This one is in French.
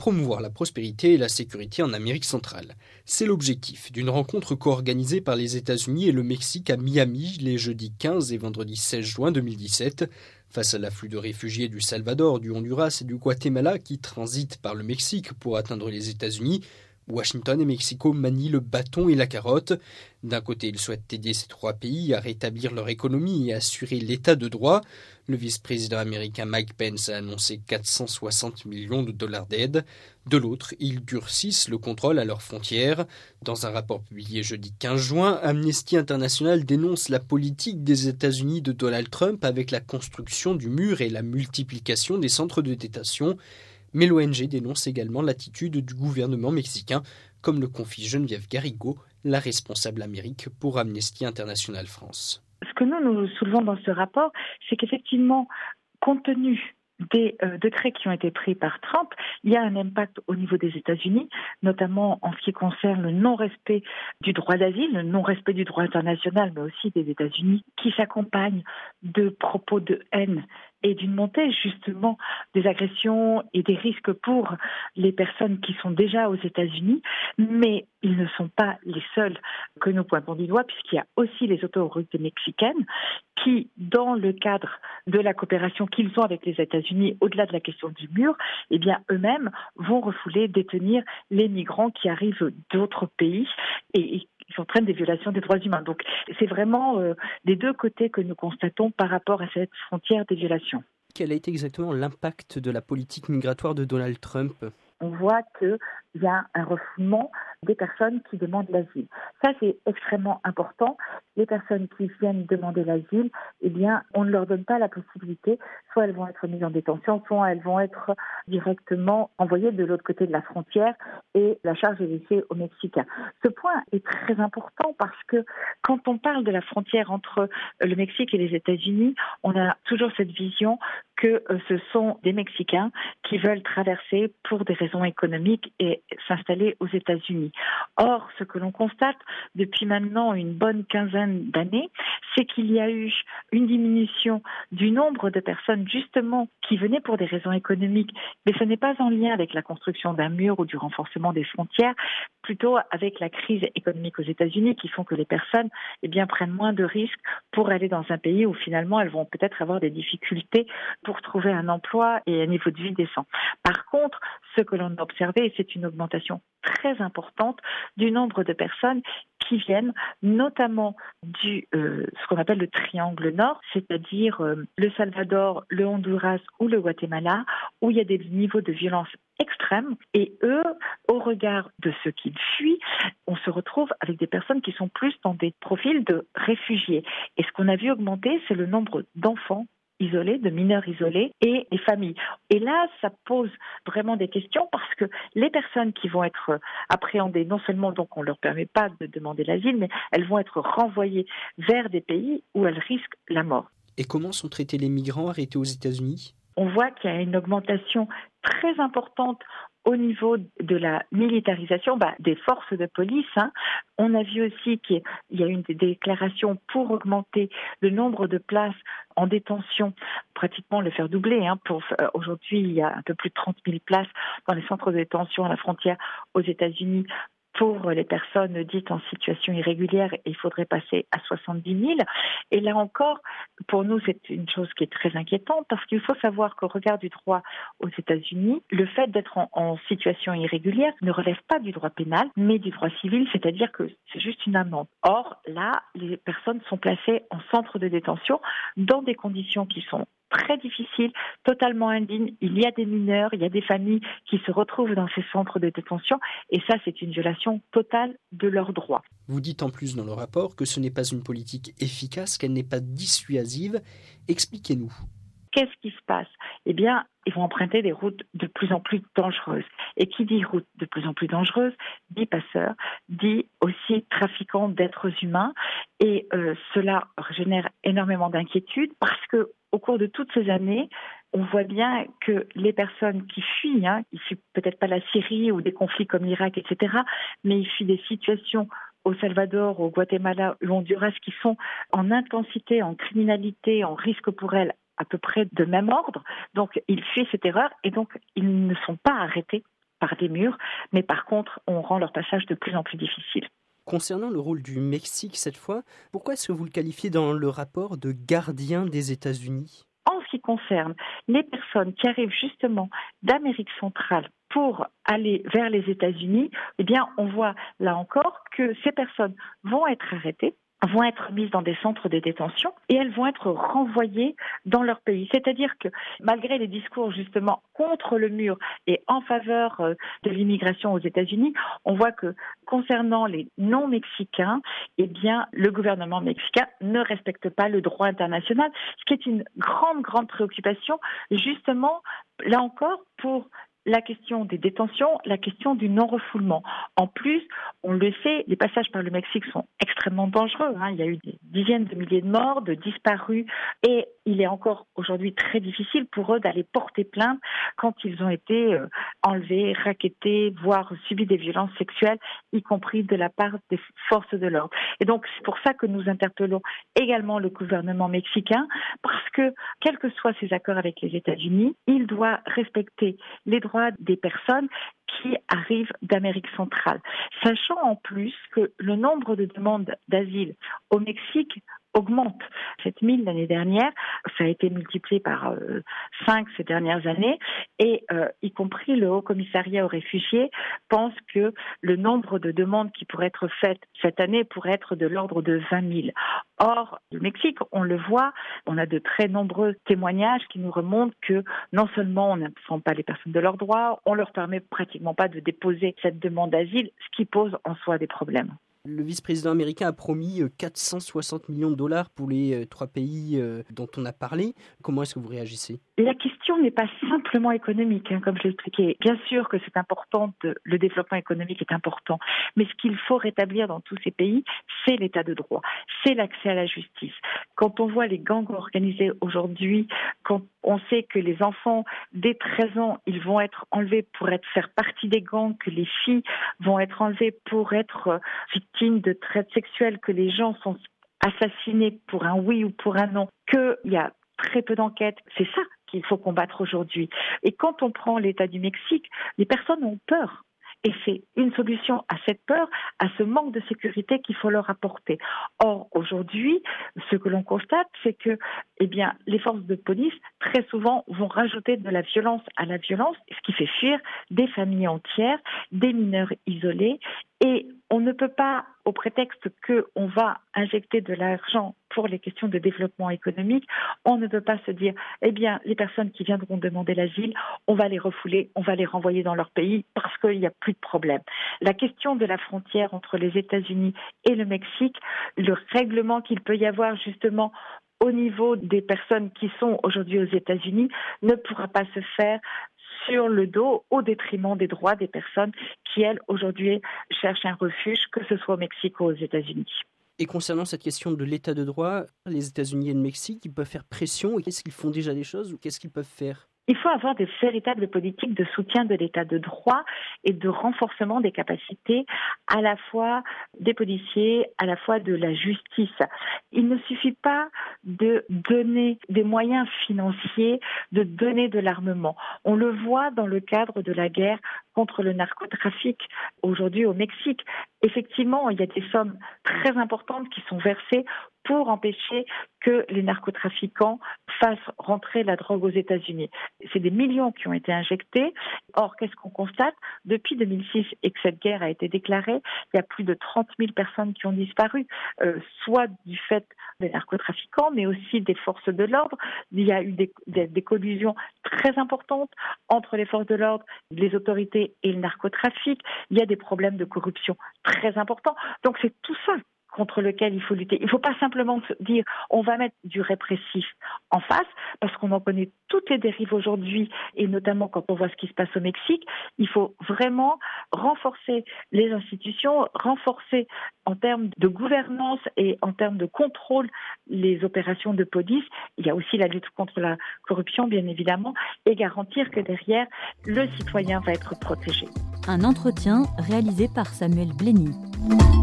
promouvoir la prospérité et la sécurité en Amérique centrale. C'est l'objectif d'une rencontre co-organisée par les États-Unis et le Mexique à Miami les jeudis 15 et vendredi 16 juin 2017. Face à l'afflux de réfugiés du Salvador, du Honduras et du Guatemala qui transitent par le Mexique pour atteindre les États-Unis, Washington et Mexico manient le bâton et la carotte. D'un côté, ils souhaitent aider ces trois pays à rétablir leur économie et assurer l'état de droit. Le vice-président américain Mike Pence a annoncé 460 millions de dollars d'aide. De l'autre, ils durcissent le contrôle à leurs frontières. Dans un rapport publié jeudi 15 juin, Amnesty International dénonce la politique des États-Unis de Donald Trump avec la construction du mur et la multiplication des centres de détention. Mais l'ONG dénonce également l'attitude du gouvernement mexicain, comme le confie Geneviève Garrigou, la responsable Amérique pour Amnesty International France. Ce que nous soulevons dans ce rapport, c'est qu'effectivement, compte tenu des décrets qui ont été pris par Trump, il y a un impact au niveau des États-Unis, notamment en ce qui concerne le non-respect du droit d'asile, le non-respect du droit international, mais aussi des États-Unis, qui s'accompagne de propos de haine et d'une montée justement des agressions et des risques pour les personnes qui sont déjà aux États-Unis, mais ils ne sont pas les seuls que nous pointons du doigt, puisqu'il y a aussi les autorités mexicaines qui, dans le cadre de la coopération qu'ils ont avec les États-Unis, au-delà de la question du mur, eh bien eux-mêmes vont refouler, détenir les migrants qui arrivent d'autres pays et qui entraînent des violations des droits humains. Donc c'est vraiment des deux côtés que nous constatons par rapport à cette frontière des violations. Quel a été exactement l'impact de la politique migratoire de Donald Trump ? On voit qu'il y a un refoulement des personnes qui demandent l'asile. Ça, c'est extrêmement important. Les personnes qui viennent demander l'asile, eh bien, on ne leur donne pas la possibilité. Soit elles vont être mises en détention, soit elles vont être directement envoyées de l'autre côté de la frontière et la charge est laissée aux Mexicains. Ce point est très important parce que quand on parle de la frontière entre le Mexique et les États-Unis, on a toujours cette vision que ce sont des Mexicains qui veulent traverser pour des raisons économiques et s'installer aux États-Unis. Or, ce que l'on constate depuis maintenant une bonne quinzaine d'années, c'est qu'il y a eu une diminution du nombre de personnes justement qui venaient pour des raisons économiques, mais ce n'est pas en lien avec la construction d'un mur ou du renforcement des frontières, plutôt avec la crise économique aux États-Unis qui font que les personnes prennent moins de risques pour aller dans un pays où finalement elles vont peut-être avoir des difficultés pour trouver un emploi et un niveau de vie décent. Par contre, ce que l'on a observé, c'est une augmentation très importante du nombre de personnes qui viennent notamment ce qu'on appelle le triangle nord, c'est-à-dire le Salvador, le Honduras ou le Guatemala, où il y a des niveaux de violence extrêmes. Et eux, au regard de ce qu'ils fuient, on se retrouve avec des personnes qui sont plus dans des profils de réfugiés. Et ce qu'on a vu augmenter, c'est le nombre d'enfants isolés, de mineurs isolés et les familles. Et là, ça pose vraiment des questions parce que les personnes qui vont être appréhendées, non seulement donc on ne leur permet pas de demander l'asile, mais elles vont être renvoyées vers des pays où elles risquent la mort. Et comment sont traités les migrants arrêtés aux États-Unis ? On voit qu'il y a une augmentation très importante au niveau de la militarisation des forces de police. On a vu aussi qu'il y a eu des déclarations pour augmenter le nombre de places en détention, pratiquement le faire doubler. Aujourd'hui, il y a un peu plus de 30 000 places dans les centres de détention à la frontière aux États-Unis. Pour les personnes dites en situation irrégulière, il faudrait passer à 70 000. Et là encore, pour nous, c'est une chose qui est très inquiétante parce qu'il faut savoir qu'au regard du droit aux États-Unis, le fait d'être en situation irrégulière ne relève pas du droit pénal, mais du droit civil, c'est-à-dire que c'est juste une amende. Or, là, les personnes sont placées en centre de détention dans des conditions qui sont très difficile, totalement indigne. Il y a des mineurs, il y a des familles qui se retrouvent dans ces centres de détention et ça, c'est une violation totale de leurs droits. Vous dites en plus dans le rapport que ce n'est pas une politique efficace, qu'elle n'est pas dissuasive. Expliquez-nous. Qu'est-ce qui se passe ? Ils vont emprunter des routes de plus en plus dangereuses. Et qui dit route de plus en plus dangereuse, dit passeurs, dit aussi trafiquants d'êtres humains. Et cela génère énormément d'inquiétude parce que au cours de toutes ces années, on voit bien que les personnes qui fuient, ils fuient peut-être pas la Syrie ou des conflits comme l'Irak, etc., mais ils fuient des situations au Salvador, au Guatemala, au Honduras qui sont en intensité, en criminalité, en risque pour elles à peu près de même ordre. Donc, ils fuient cette erreur et donc ils ne sont pas arrêtés par des murs, mais par contre, on rend leur passage de plus en plus difficile. Concernant le rôle du Mexique cette fois, pourquoi est-ce que vous le qualifiez dans le rapport de gardien des États-Unis ? En ce qui concerne les personnes qui arrivent justement d'Amérique centrale pour aller vers les États-Unis, eh bien, on voit là encore que ces personnes vont être arrêtées, vont être mises dans des centres de détention et elles vont être renvoyées dans leur pays. C'est-à-dire que malgré les discours justement contre le mur et en faveur de l'immigration aux États-Unis, on voit que concernant les non-mexicains, eh bien, le gouvernement mexicain ne respecte pas le droit international, ce qui est une grande préoccupation, justement, là encore, pour la question des détentions, la question du non-refoulement. En plus, on le sait, les passages par le Mexique sont extrêmement dangereux. Il y a eu des dizaines de milliers de morts, de disparus, et il est encore aujourd'hui très difficile pour eux d'aller porter plainte quand ils ont été enlevés, rackettés, voire subi des violences sexuelles, y compris de la part des forces de l'ordre. Et donc, c'est pour ça que nous interpellons également le gouvernement mexicain, parce que, quels que soient ses accords avec les États-Unis, il doit respecter les droits des personnes qui arrivent d'Amérique centrale. Sachant en plus que le nombre de demandes d'asile au Mexique augmente. 7000 l'année dernière, ça a été multiplié par 5 ces dernières années, et y compris le Haut Commissariat aux réfugiés pense que le nombre de demandes qui pourraient être faites cette année pourrait être de l'ordre de 20 000. Or, le Mexique, on le voit, on a de très nombreux témoignages qui nous remontent que non seulement on n'informe pas les personnes de leurs droits, on leur permet pratiquement pas de déposer cette demande d'asile, ce qui pose en soi des problèmes. Le vice-président américain a promis 460 millions de dollars pour les 3 pays dont on a parlé. Comment est-ce que vous réagissez ? La question n'est pas simplement économique, comme je l'expliquais. Bien sûr que c'est important, le développement économique est important, mais ce qu'il faut rétablir dans tous ces pays, c'est l'état de droit, c'est l'accès à la justice. Quand on voit les gangs organisés aujourd'hui, quand on sait que les enfants dès 13 ans, ils vont être enlevés pour faire partie des gangs, que les filles vont être enlevées pour être victimes de traite sexuelle, que les gens sont assassinés pour un oui ou pour un non, qu'il y a très peu d'enquêtes, c'est ça qu'il faut combattre aujourd'hui. Et quand on prend l'État du Mexique, les personnes ont peur. Et c'est une solution à cette peur, à ce manque de sécurité qu'il faut leur apporter. Or, aujourd'hui, ce que l'on constate, c'est que les forces de police, très souvent, vont rajouter de la violence à la violence, ce qui fait fuir des familles entières, des mineurs isolés. Et on ne peut pas, au prétexte qu'on va injecter de l'argent pour les questions de développement économique, on ne peut pas se dire, les personnes qui viendront demander l'asile, on va les refouler, on va les renvoyer dans leur pays parce qu'il n'y a plus de problème. La question de la frontière entre les États-Unis et le Mexique, le règlement qu'il peut y avoir justement au niveau des personnes qui sont aujourd'hui aux États-Unis ne pourra pas se faire sur le dos au détriment des droits des personnes qui, elles, aujourd'hui, cherchent un refuge, que ce soit au Mexique ou aux États-Unis. Et concernant cette question de l'état de droit, les États-Unis et le Mexique, ils peuvent faire pression. Et qu'est-ce qu'ils font déjà des choses ou qu'est-ce qu'ils peuvent faire ? Il faut avoir des véritables politiques de soutien de l'état de droit et de renforcement des capacités à la fois des policiers, à la fois de la justice. Il ne suffit pas de donner des moyens financiers, de donner de l'armement. On le voit dans le cadre de la guerre contre le narcotrafic aujourd'hui au Mexique. Effectivement, il y a des sommes très importantes qui sont versées pour empêcher que les narcotrafiquants fassent rentrer la drogue aux États-Unis. C'est des millions qui ont été injectés. Or, qu'est-ce qu'on constate ? Depuis 2006 et que cette guerre a été déclarée, il y a plus de 30 000 personnes qui ont disparu, soit du fait des narcotrafiquants, mais aussi des forces de l'ordre. Il y a eu des collusions très importantes entre les forces de l'ordre, les autorités et le narcotrafic. Il y a des problèmes de corruption très importants. Donc, c'est tout ça contre lequel il faut lutter. Il ne faut pas simplement se dire on va mettre du répressif en face, parce qu'on en connaît toutes les dérives aujourd'hui, et notamment quand on voit ce qui se passe au Mexique. Il faut vraiment renforcer les institutions, renforcer en termes de gouvernance et en termes de contrôle les opérations de police. Il y a aussi la lutte contre la corruption, bien évidemment, et garantir que derrière, le citoyen va être protégé. Un entretien réalisé par Samuel Blény.